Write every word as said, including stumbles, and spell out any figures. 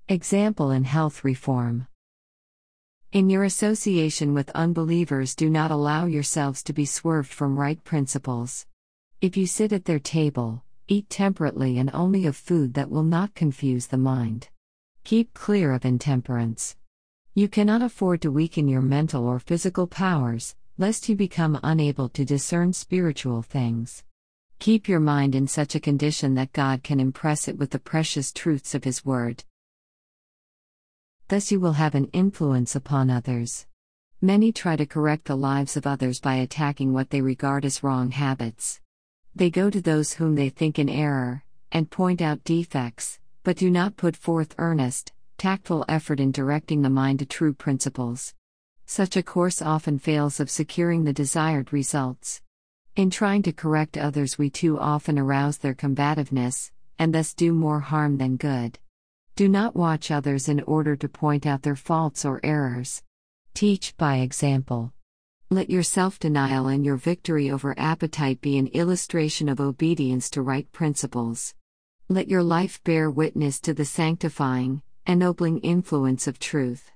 Example in health reform. In your association with unbelievers, do not allow yourselves to be swerved from right principles. If you sit at their table, eat temperately and only of food that will not confuse the mind. Keep clear of intemperance. You cannot afford to weaken your mental or physical powers, lest you become unable to discern spiritual things. Keep your mind in such a condition that God can impress it with the precious truths of His Word. Thus you will have an influence upon others. Many try to correct the lives of others by attacking what they regard as wrong habits. They go to those whom they think in error, and point out defects, but do not put forth earnest, tactful effort in directing the mind to true principles. Such a course often fails of securing the desired results. In trying to correct others, we too often arouse their combativeness, and thus do more harm than good. Do not watch others in order to point out their faults or errors. Teach by example. Let your self-denial and your victory over appetite be an illustration of obedience to right principles. Let your life bear witness to the sanctifying, ennobling influence of truth.